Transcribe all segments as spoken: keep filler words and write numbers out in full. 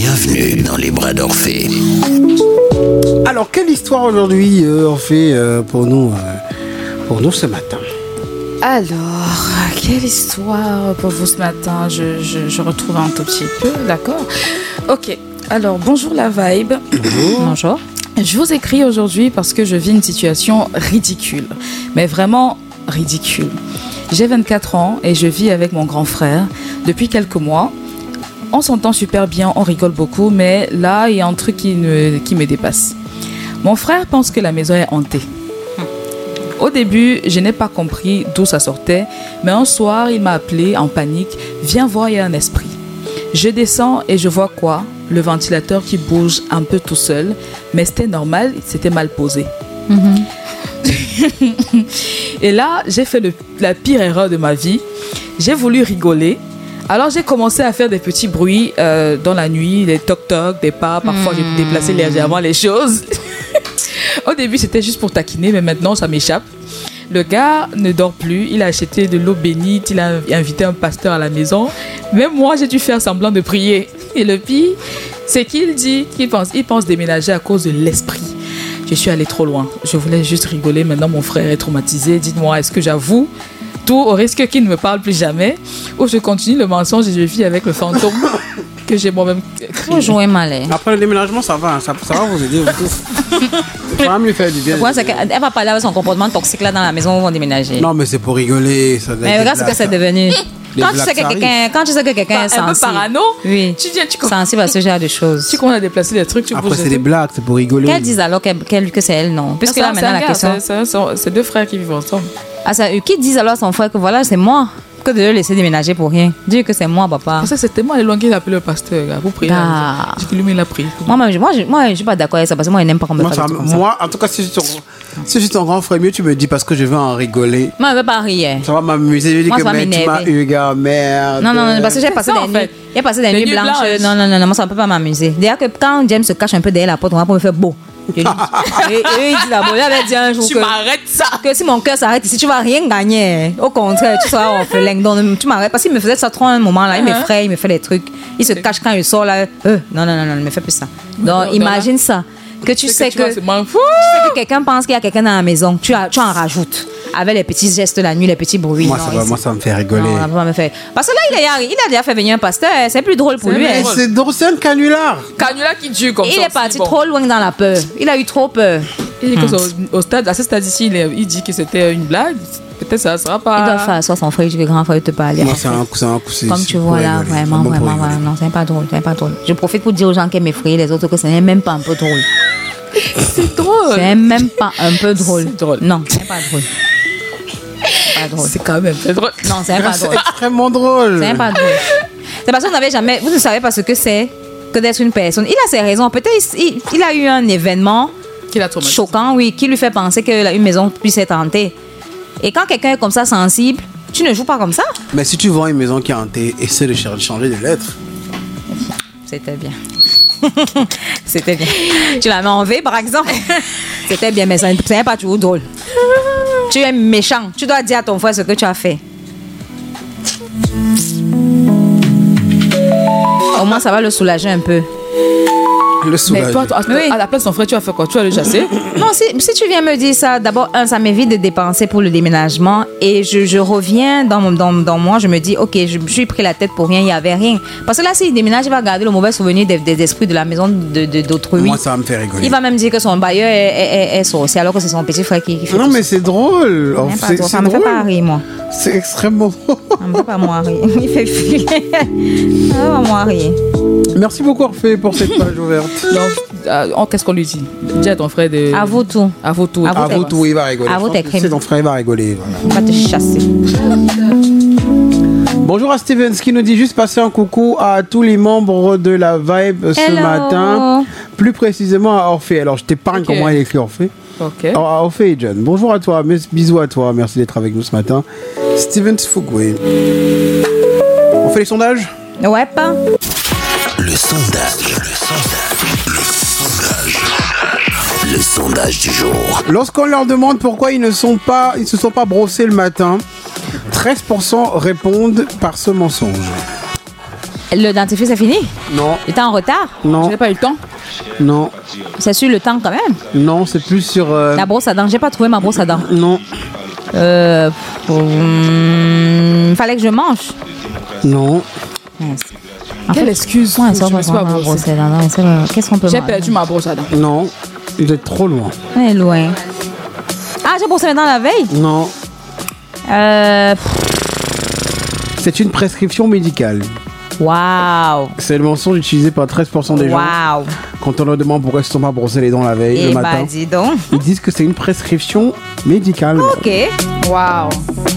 Bienvenue dans les bras d'Orphée. Alors, quelle histoire aujourd'hui, euh, Orphée, euh, pour nous, euh, pour nous ce matin? Alors, quelle histoire pour vous ce matin? Je, je, je retrouve un tout petit peu, d'accord? Ok, alors bonjour la vibe. Bonjour. Bonjour. Je vous écris aujourd'hui parce que je vis une situation ridicule, mais vraiment ridicule. J'ai vingt-quatre ans et je vis avec mon grand frère depuis quelques mois. On s'entend super bien, on rigole beaucoup, mais là, il y a un truc qui, ne, qui me dépasse. Mon frère pense que la maison est hantée. Au début, je n'ai pas compris d'où ça sortait, mais un soir, il m'a appelé en panique. « Viens voir, il y a un esprit. » Je descends et je vois quoi? Le ventilateur qui bouge un peu tout seul, mais c'était normal, c'était mal posé. Mm-hmm. Et là, j'ai fait le, la pire erreur de ma vie. J'ai voulu rigoler. Alors, j'ai commencé à faire des petits bruits euh, dans la nuit, des toc-toc, des pas. Parfois, mmh. j'ai déplacé légèrement les choses. Au début, c'était juste pour taquiner, mais maintenant, ça m'échappe. Le gars ne dort plus. Il a acheté de l'eau bénite. Il a invité un pasteur à la maison. Même moi, j'ai dû faire semblant de prier. Et le pire, c'est qu'il dit qu'il pense, il pense déménager à cause de l'esprit. Je suis allée trop loin. Je voulais juste rigoler. Maintenant, mon frère est traumatisé. Dites-moi, est-ce que j'avoue tout au risque qu'il ne me parle plus jamais, ou je continue le mensonge et je vis avec le fantôme que j'ai moi-même créé? Vous jouez mal. Après le déménagement, ça va, ça, ça va vous aider. Ça va lui faire du bien. Le problème, c'est qu'elle va parler avec son comportement toxique là dans la maison où ils vont déménager. Non, mais c'est pour rigoler. Ça mais regarde ce que c'est devenu. Quand tu, sais que quelqu'un, quand tu sais que quelqu'un est sensible, un peu parano, oui, tu viens, tu sensible à ce genre de choses. Tu commences à déplacer des trucs, tu après c'est des blagues, c'est pour rigoler. Qu'elle dise alors qu'elle, qu'elle, que c'est elle, non? Puisque là maintenant la question. C'est, c'est, c'est deux frères qui vivent ensemble. Ah, ça, qui disent alors à son frère que voilà, c'est moi, que de le laisser déménager pour rien. Dis que c'est moi, papa. Ça, c'était moi, les longues qui appelé le pasteur, là, pour prier. Ah. J'ai lui, il a pris. Moi, moi, moi, je, moi, je suis pas d'accord avec ça parce que moi, il n'aime pas qu'on me fasse comme ça. Moi, en tout cas, si je suis ton, si je suis ton grand frère, mieux tu me dis parce que je veux en rigoler. Moi, je veux pas rire. Ça va m'amuser. Je dis moi, que mais, tu m'as eu, gars, merde. Non, non, non, parce que j'ai passé, ça, des, nuits, j'ai passé des, des nuits blanches. blanches. Non, non, non, non, moi, ça ne peut pas m'amuser. D'ailleurs, que quand James se cache un peu derrière la porte, on va pas me faire beau. et, et, et il dit d'abord, il avait dit un jour tu que, m'arrêtes ça. que si mon cœur s'arrête ici, tu vas rien gagner. Au contraire, tu seras orphelin. Donc tu m'arrêtes parce qu'il me faisait ça trop un moment là. Il uh-huh. m'effraie, il me fait des trucs. Il se cache quand il sort là. Euh, non, non, non, non, ne me fais plus ça. Donc imagine ça. Que tu sais que, que, tu sais que quelqu'un pense qu'il y a quelqu'un dans la maison. Tu, as, tu en rajoutes. Avec les petits gestes la nuit, les petits bruits. Moi, non, ça, va, moi ça me fait rigoler. Non, ça me fait... Parce que là, il a, il a déjà fait venir un pasteur. C'est plus drôle pour c'est lui. Mais hein. C'est drôle, c'est un canular. Canular qui tue comme il ça. Il est parti bon. trop loin dans la peur. Il a eu trop peur. Il dit hum. au stade, à ce stade ici, il, est, il dit que c'était une blague. Peut-être ça ne sera pas. Il doit faire soit son frère, il dit que grand frère te parle. Moi, c'est un coup, c'est un coup. Comme tu vois là, rigoler. vraiment, vraiment, vraiment, vraiment. Non, c'est pas drôle, c'est pas drôle. Je profite pour dire aux gens qui m'effraient les autres que ce n'est même pas un peu drôle. C'est drôle. C'est même pas un peu drôle. C'est drôle. Non, c'est pas drôle. C'est pas drôle. C'est quand même très drôle. Non, c'est pas drôle. C'est extrêmement drôle. C'est pas drôle. C'est parce que vous n'avez jamais, vous ne savez pas ce que c'est que d'être une personne. Il a ses raisons. Peut-être il, il a eu un événement qui l'a choquant, oui, qui lui fait penser qu'une maison puisse être hantée. Et quand quelqu'un est comme ça sensible, tu ne joues pas comme ça. Mais si tu vois une maison qui est hantée, essaie de changer de lettres. C'était bien. C'était bien. Tu la mets en V, par exemple. C'était bien, mais ça n'est pas toujours drôle. Tu es méchant. Tu dois dire à ton frère ce que tu as fait. Au moins, ça va le soulager un peu. Le soulager. Mais toi, toi à, oui. à la place de ton frère, tu vas faire quoi? Tu vas le chasser? Non, si, si tu viens me dire ça, d'abord, un, ça m'évite de dépenser pour le déménagement. Et je, je reviens dans, dans, dans moi, je me dis, OK, je, je suis pris la tête pour rien, il n'y avait rien. Parce que là, s'il déménage, il va garder le mauvais souvenir des, des esprits de la maison de, de, d'autrui. Moi, ça va me faire rigoler. Il va même dire que son bailleur est, est, est, est sorcier, alors que c'est son petit frère qui, qui fait. Non, mais c'est drôle. Oh, c'est, c'est ça ne me fait pas rire, moi. C'est extrêmement drôle. Ça ne me fait pas moi rire. Il fait fuir. Ça ne fait pas moi rire. Merci beaucoup, Orphée, pour cette page ouverte. Donc, euh, qu'est-ce qu'on lui dit? Dis à ton frère de. Avoue tout. Avoue tout. Avoue tout, il va rigoler. Avoue tes crimes. C'est ton frère, il va rigoler. Voilà. Il va te chasser. Bonjour à Steven, qui nous dit juste passer un coucou à tous les membres de la Vibe ce Hello. matin. Plus précisément à Orphée. Alors, je t'épargne okay. comment il écrit Orphée. Ok. Alors, à Orphée et John. Bonjour à toi, bisous à toi. Merci d'être avec nous ce matin. Steven Fugwe. On fait les sondages? Ouais, pas. Le sondage. Le sondage. Le sondage. Le sondage du jour. Lorsqu'on leur demande pourquoi ils ne sont pas, ils se sont pas brossés le matin, treize pour cent répondent par ce mensonge. Le dentifrice, c'est fini? Non. Il était en retard? Je Non. n'ai pas eu le temps. Non. C'est sur le temps quand même. Non, c'est plus sur. euh, La brosse à dents. J'ai pas trouvé ma brosse à dents. Non. Euh. hum, fallait que je mange. Non. Yes. Quelle excuse? Ouais, Je ça me va suis pas pas brossée. brosser la dent. C'est le- Qu'est-ce qu'on peut J'ai manger? perdu ma brosse à dents. Non. Vous êtes trop loin. On est loin. Ah, j'ai brossé mes dents la veille? Non. Euh. C'est une prescription médicale. Waouh. C'est le mensonge utilisé par treize pour cent des gens. Waouh. Quand on leur demande pourquoi ils ne se sont pas brossés les dents la veille, Eh le bah, matin, dis donc. ils disent que c'est une prescription médicale. Ok. Waouh.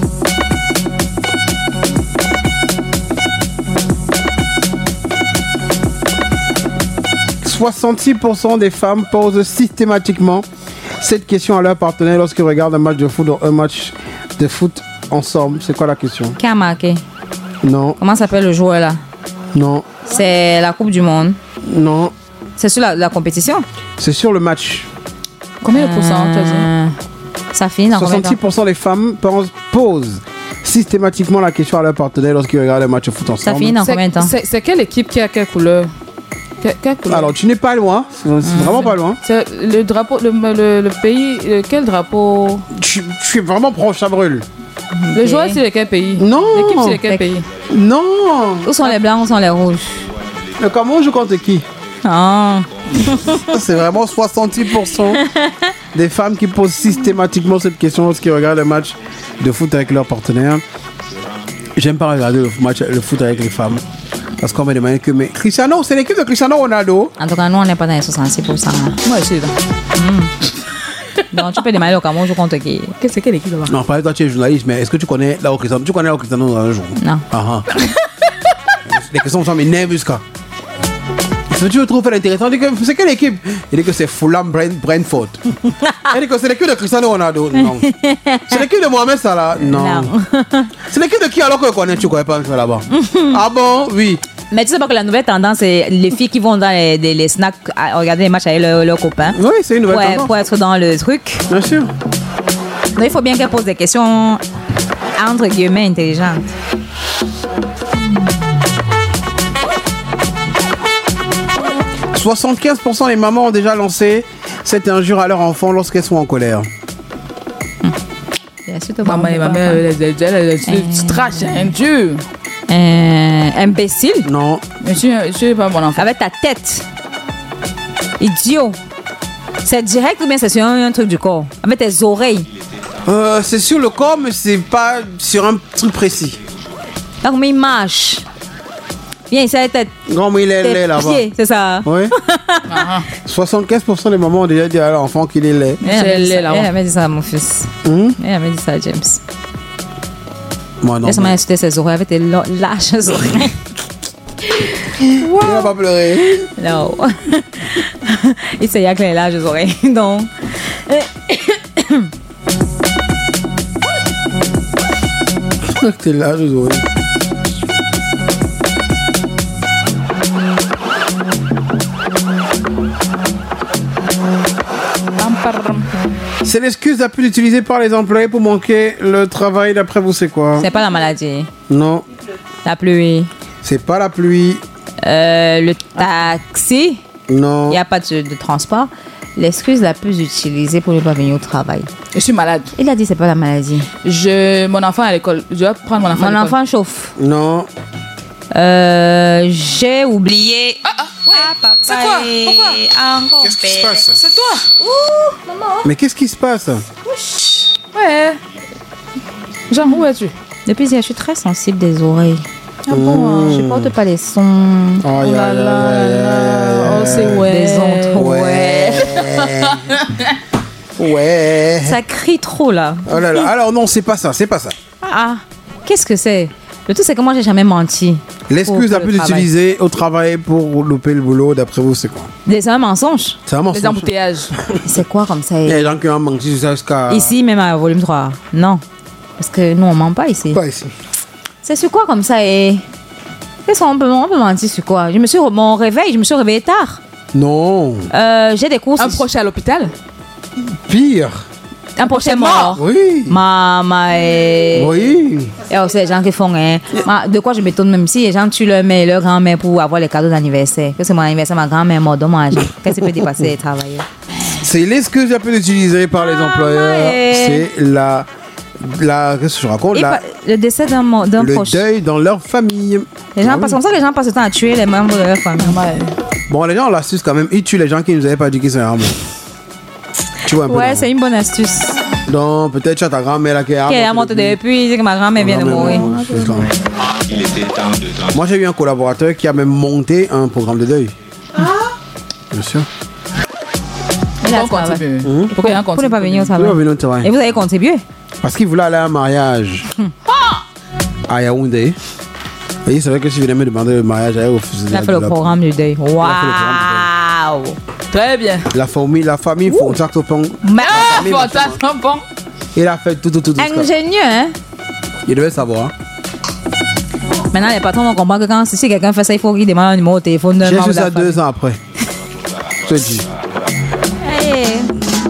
soixante-six pour cent des femmes posent systématiquement cette question à leur partenaire lorsqu'ils regardent un match de foot, un match de foot ensemble. C'est quoi la question? Qui a marqué? Non, Comment s'appelle le joueur là? non, C'est la Coupe du Monde. non. C'est sur la, la compétition? C'est sur le match. Combien de pourcents tu as dit? Euh, Ça finit dans combien de soixante-six temps? pour cent des femmes pensent- posent systématiquement la question à leur partenaire lorsqu'ils regardent un match de foot Ça ensemble. finit dans C'est- combien de temps? C'est c'est quelle équipe qui a quelle couleur? Que- Quelle couleur? Alors, tu n'es pas loin. C'est c'est vraiment pas loin. C'est le drapeau, le, le, le pays, euh, quel drapeau? Tu, tu es vraiment proche, ça brûle. Le joueur, c'est de quel pays? Non. L'équipe, c'est de quel Fait- pays? Non. Où sont les blancs, où sont les rouges? Le Cameroun joue contre qui? Ah. C'est vraiment soixante-six pour cent des femmes qui posent systématiquement cette question lorsqu'ils regardent un match de foot avec leur partenaire. J'aime pas regarder le match, le foot avec les femmes. Parce qu'on me demande que, mais Cristiano, c'est l'équipe de Cristiano Ronaldo. En tout cas, nous, on n'est pas dans les soixante-six pour cent. là. Moi, je suis là. Donc, tu peux demander au Cameroun, je compte qui? Qu'est-ce que c'est quelle équipe là-bas? Non, par exemple, toi, tu es journaliste, mais est-ce que tu connais là où Cristiano, tu connais là où Cristiano dans un jour? Non. Ah, ah. Les questions sont m'énervent jusqu'à. Si tu veux trouver l'intéressant, dit que c'est quelle équipe? Il dit que c'est Fulham Brent- Brentford. Il dit que c'est l'équipe de Cristiano Ronaldo. Non. C'est l'équipe de Mohamed Salah. Non. Non. C'est l'équipe de qui alors que je connais, tu connais pas là-bas? Ah bon? Oui. Mais tu sais pas que la nouvelle tendance, c'est les filles qui vont dans les, les, les snacks à regarder les matchs avec leurs leurs copains. Oui, c'est une nouvelle Ouais, tendance. pour être dans le truc. Bien sûr. Donc, il faut bien qu'elle pose des questions entre guillemets intelligentes. soixante-quinze pour cent des mamans ont déjà lancé cette injure à leur enfant lorsqu'elles sont en colère. Bien sûr, Maman et ma mère, elle elle- elle- elle- elle- trash, hein, Dieu. Euh, imbécile. Non. Je suis, je suis pas mon enfant. Avec ta tête. Idiot. C'est direct ou bien c'est sur un, un truc du corps? Avec tes oreilles. Euh, c'est sur le corps, mais c'est pas sur un truc précis. Donc, mais il marche. Viens ici avec tes, Grand, mais il est tes laid là-bas. pieds, c'est ça? Oui. soixante-quinze pour cent des mamans ont déjà dit à leur enfant qu'il est laid. Elle J'ai avait dit lait ça- là-bas. elle avait dit ça à mon fils. Hum? Elle avait dit ça à James. Moi non. Laisse-moi insulter ses oreilles avec tes lo- lâches oreilles. Il va pas pleurer. Non. Il sait avec les lâches oreilles. Donc. T'es là, je vois. Pam, pam. C'est l'excuse la plus utilisée par les employés pour manquer le travail. D'après vous, c'est quoi? C'est pas la maladie. Non, La pluie. c'est pas la pluie. Euh, le taxi. Non. Il n'y a pas de, de transport. L'excuse la plus utilisée pour ne pas venir au travail. Je suis malade. Il a dit c'est pas la maladie. Je, mon enfant à l'école. Je dois prendre mon enfant à Mon l'école. enfant chauffe. Non. Euh, j'ai oublié. Ah, ah, ouais. C'est quoi? Pourquoi? Qu'est-ce qui se passe? C'est toi. Mais qu'est-ce qui se passe? Ouais. Jean, où es-tu? Depuis hier, je suis très sensible des oreilles. Ah bon? Je porte pas les sons. Aïe, Oh aïe, là aïe, là aïe, là. Oh, c'est ouais. Des ondes. Ouais. Ouais. Ça crie trop là. Oh là là. Alors non, c'est pas ça, c'est pas ça. Ah, qu'est-ce que c'est? Le tout, c'est que moi, j'ai jamais menti. L'excuse Pour la le plus travail. utilisée au travail pour louper le boulot, d'après vous, c'est quoi? C'est un mensonge. C'est un mensonge. Les embouteillages. C'est quoi comme ça? Il y a des gens qui ont menti jusqu'à... Ici, même à volume trois. Non. Parce que nous, on ment pas ici. Pas ici. C'est sur quoi comme ça? Et qu'est-ce qu'on peut, on peut mentir sur quoi? Je me suis, re- mon réveil, je me suis réveillée tard. Non. Euh, j'ai des courses. Un proche à l'hôpital. Pire. un prochain mort. Oui. Ma, ma, euh, Oui. et aussi les gens qui font, hein. Ma, de quoi je m'étonne même si les gens tuent leur mère et leur grand-mère pour avoir les cadeaux d'anniversaire. Que c'est mon anniversaire, ma grand-mère est morte, dommage. Qu'est-ce qui peut dépasser les travailleurs? C'est l'excuse la plus utilisée par les employeurs. ouais. C'est la, la, qu'est-ce que je raconte Et la, pas- le décès d'un mo- d'un le proche. deuil dans leur famille. Les gens, Ah oui. parce que c'est comme ça que les gens passent le temps à tuer les membres de leur famille. Ouais. Bon, les gens ont l'astuce quand même. Ils tuent les gens qui ne nous avaient pas dit qu'ils sont morts. Tu vois un peu. Ouais, non? c'est une bonne astuce. Donc, peut-être tu as ta grand-mère là qui est Qui est morte depuis, c'est que ma grand-mère vient de mourir. C'est ça. Il était temps de trancher. Moi, j'ai eu un collaborateur qui a même monté un programme de deuil. Ah. Bien sûr. Il a On travaillé. continue. Hum. Pourquoi il y a un Pour ne pas continue? venir au Il va travail. venir au travail. Et vous avez contribué? Parce qu'il voulait aller à un mariage à Yaoundé. Vous voyez, c'est vrai que si je venais me demander le mariage, j'allais refuser. Il a fait le programme du deuil. Waouh! Très bien. La famille, la famille font ça au pont. Mais- Ah, faut attendre un bon. Il a fait tout, tout, tout. tout ça. Ingénieux, hein? Il devait savoir. Maintenant, les patrons vont comprendre que quand si quelqu'un fait ça, il faut qu'il demande un numéro de téléphone d'un J'ai membre su de la ça famille. deux ans après. Je te dis. Hey.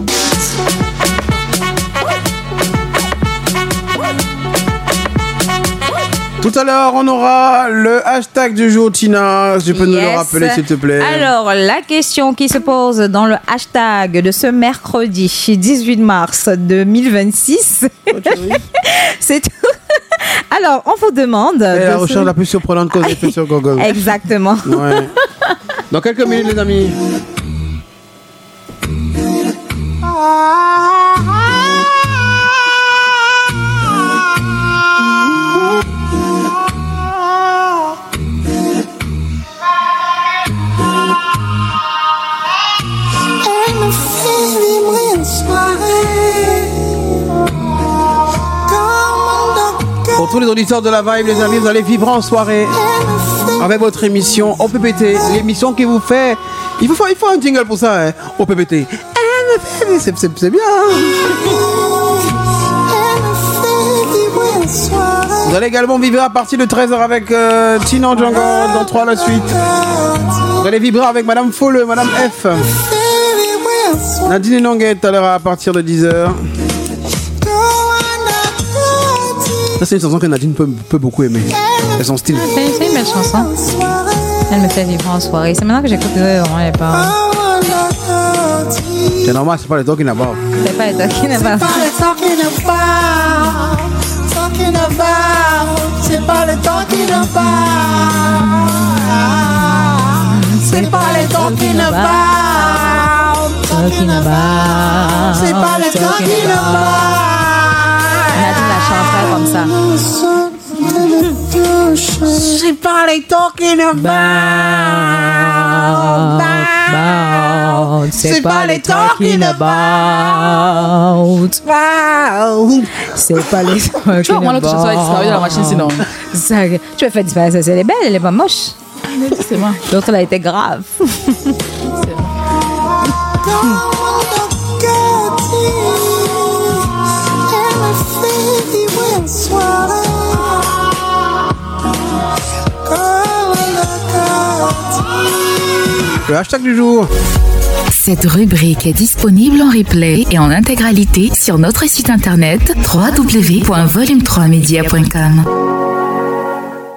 Tout à l'heure, on aura le hashtag du jour, Tina. Tu peux nous le Yes. rappeler, s'il te plaît. Alors, la question qui se pose dans le hashtag de ce mercredi dix-huit mars deux mille vingt-six, c'est tout. Alors, on vous demande. Et de la ce- recherche la plus surprenante que j'ai fait sur Google. Exactement. Ouais. Dans quelques minutes, les amis. Elle me fait vibrer une soirée comme un docteur. Pour tous les auditeurs de la Vibe, les amis, vous allez vivre en soirée Elle me fait avec votre émission O P P T. L'émission qui vous fait. Il faut, il faut un jingle pour ça, hein. O P P T. Elle me fait- C'est c'est- c'est bien. hein. Elle me fait vibrer une soirée. Vous allez également vibrer à partir de treize heures avec euh, Tina Django dans trois la suite. Vous allez vibrer avec Madame Folle, Madame F. Fait vibrer une soirée Nadine Nonguet tout à l'heure à partir de dix heures. comme un narcotique. Ça, c'est une chanson que Nadine peut, peut beaucoup aimer. C'est son style. C'est c'est une belle chanson. Soirée Elle me fait vivre en soirée. C'est maintenant que j'écoute euh, vraiment les paroles. comme un narcotique. C'est normal, c'est pas les temps qui n'abordent. C'est pas les talking C'est about. pas le temps qui ne parle, talking about. C'est pas le temps qui ne parle. C'est pas le temps qui ne parle, Talking about. c'est pas le temps qui ne Nadine la chanterait comme ça. parle. C'est pas le temps qui ne parle. C'est pas les talking about. C'est pas les talking Tu vois, moi, l'autre chanson a disparu de la machine, sinon. Ça, tu vas faire disparaître ça. Elle est belle, elle est pas moche. C'est moi. L'autre, elle a été grave. Le hashtag du jour. Cette rubrique est disponible en replay et en intégralité sur notre site internet w w w point volume trois media point com.